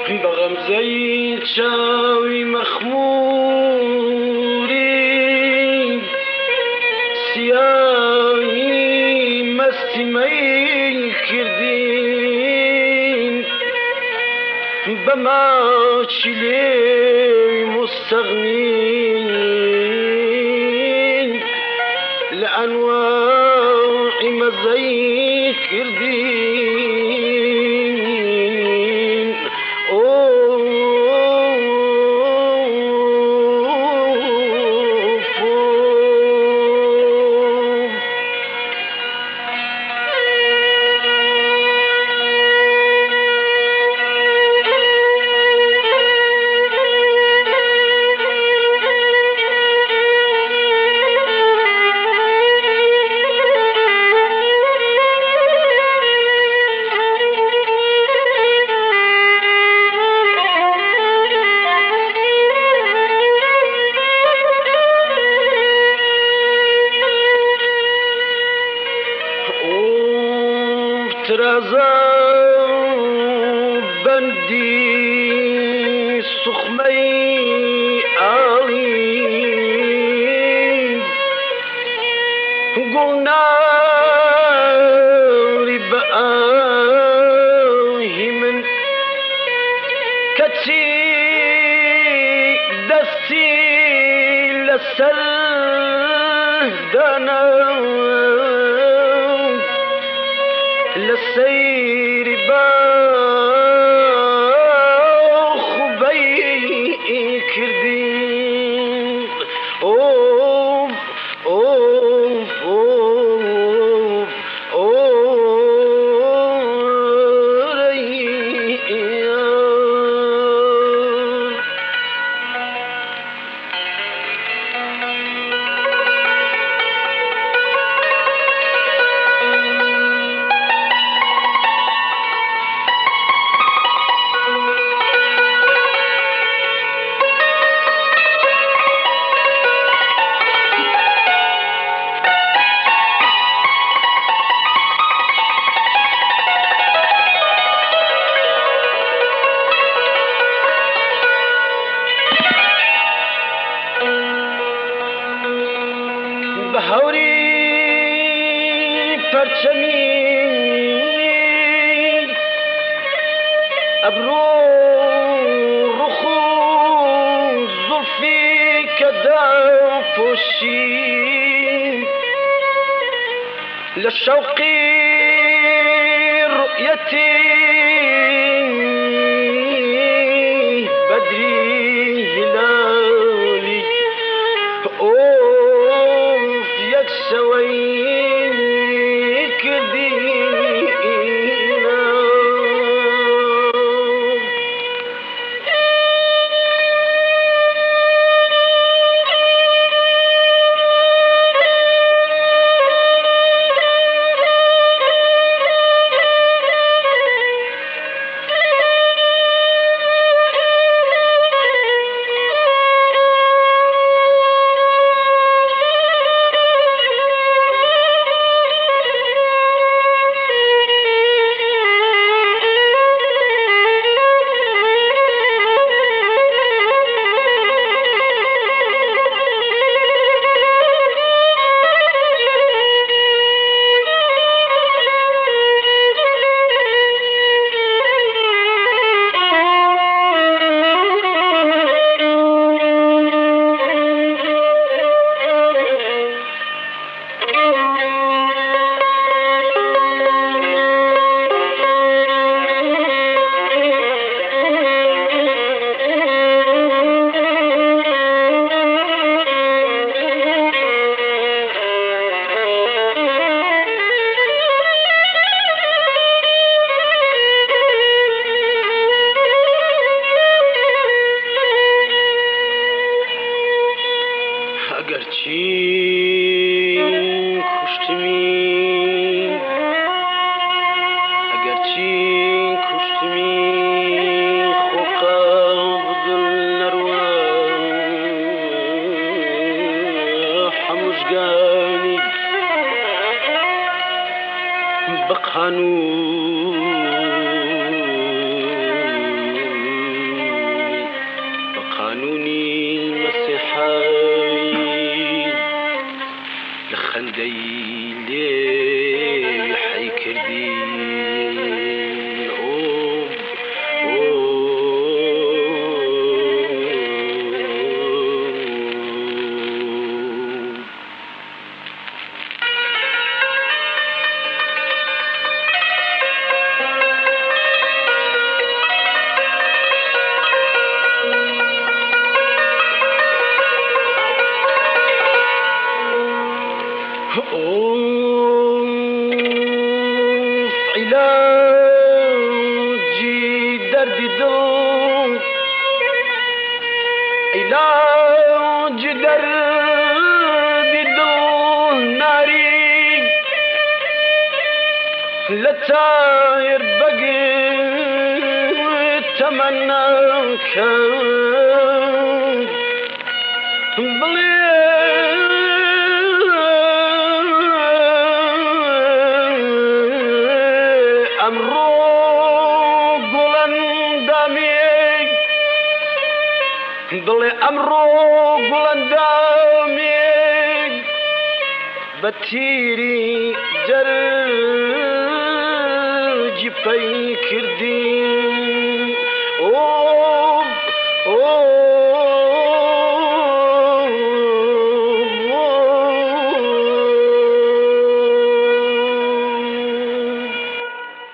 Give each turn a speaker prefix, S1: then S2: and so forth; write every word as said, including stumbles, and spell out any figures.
S1: بغمزه چاوی مخموری سیاهی مستی می کردین بما چلی مستغنین لأنواع مزی کردین ترازا بندی سخمی آلی گلناری بآهی من کچی دستی لسر دانا لسير باخ بي كردين اوف اوف اوف اوف ريان بهوری پرچمی ابرو رخو زلفی کدا پوشی لشوقی رؤیتی بدری هلالی اوف یک سوی کردینا اگرچه کشتمی اگرچه کشتمی خوکا بدل نروا حموشگانی بقانون علاج درد دل ناری لتاير بقي تمناك بلي أمرو قلن دامي بلي أمرو قلن دامي بتيري جرج بي كردي